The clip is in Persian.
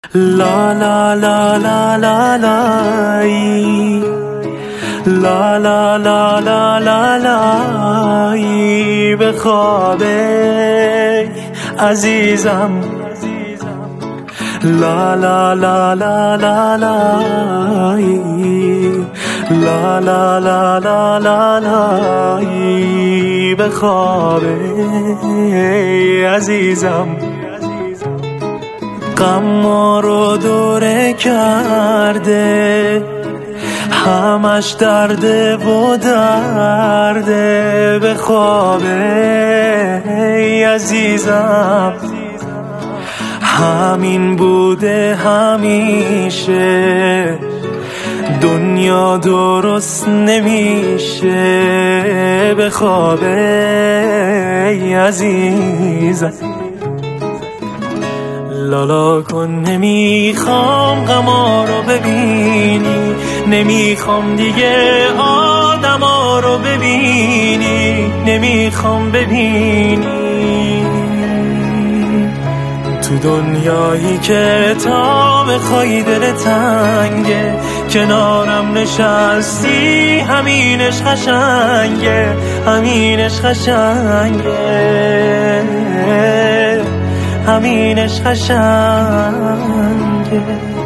لا لا لا لا لا لا لا لا لا لا لا لا به خواب عزیزم لا لا لا لا لا لا لا لا لا لا لا لا به خواب عزیزم غم ما رو دوره کرده همش درده و درده به خواب عزیزم همین بوده همیشه دنیا درست نمیشه به خواب عزیزم لالا کن نمیخوام غما رو ببینی نمیخوام دیگه آدما رو ببینی نمیخوام ببینی تو دنیایی که تا بخوای دل تنگه کنارم نشستی همینش قشنگه همینش قشنگه همینش قشنگه